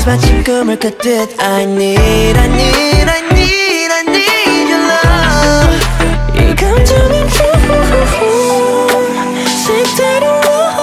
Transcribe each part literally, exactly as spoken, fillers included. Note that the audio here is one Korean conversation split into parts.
마치 꿈을 꿨듯 I need, I need, I need, I need your love. 이 감정은 색다른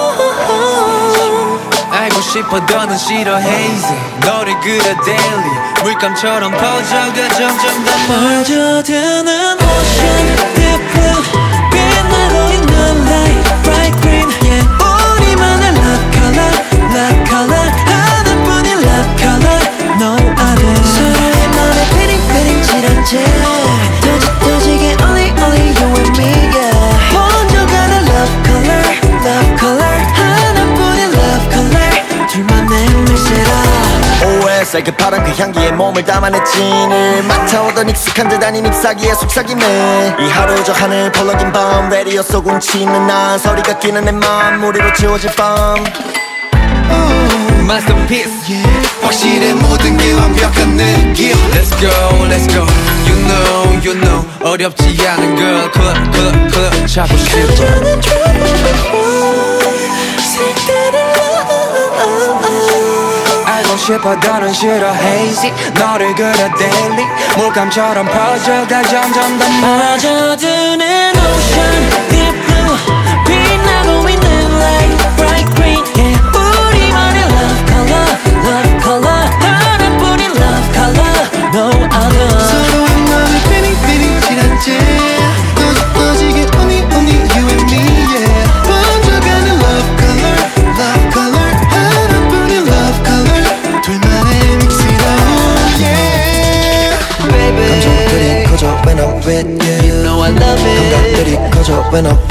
알고 싶어 너는 싫어 hazy 너를 그려 daily 물감처럼 퍼져가 점점 더 빠져드는 ocean deep blue 빛나고 있는 light bright green yeah. 우리만의 love color love color 하나뿐인 love color no other 서로의 맘에 feeling feeling 칠한채 터지 터지게 only only you and me yeah. 먼저 가는 love color love color 하나뿐인 love color 둘만의 믹스라 오에스아이 그 파란 그 향기에 몸을 담아내 진을 맡아오던 익숙한 듯 아닌 잎사귀에 속삭임에 이 하루 저 하늘 펄럭인 밤 레디오 속 움치는 난 소리가 끼는 내 맘 무리로 채워질 밤 Masterpiece yeah. 확실해 모든 게 완벽한 느낌 Let's go let's go You know you know 어렵지 않은 걸 club club club 찾고 싶어 알고 싶어 너는 싫어 hazy 너를 그려 daily 물감처럼 퍼져가 점점 더 빠져드는 ocean deep blue 빛나고 있는 light bright green yeah. 우리만의 love color love color 하나뿐인 love color no other 서로의 맘에 feeling feeling 칠한채 터지 터지게 only only you and me yeah. 먼저 가는 love color love color 하나뿐인 love color 둘만의 믹스로 yeah. baby 감정들이 커져 when I'm with you You know I love it 감각들이 커져 when I'm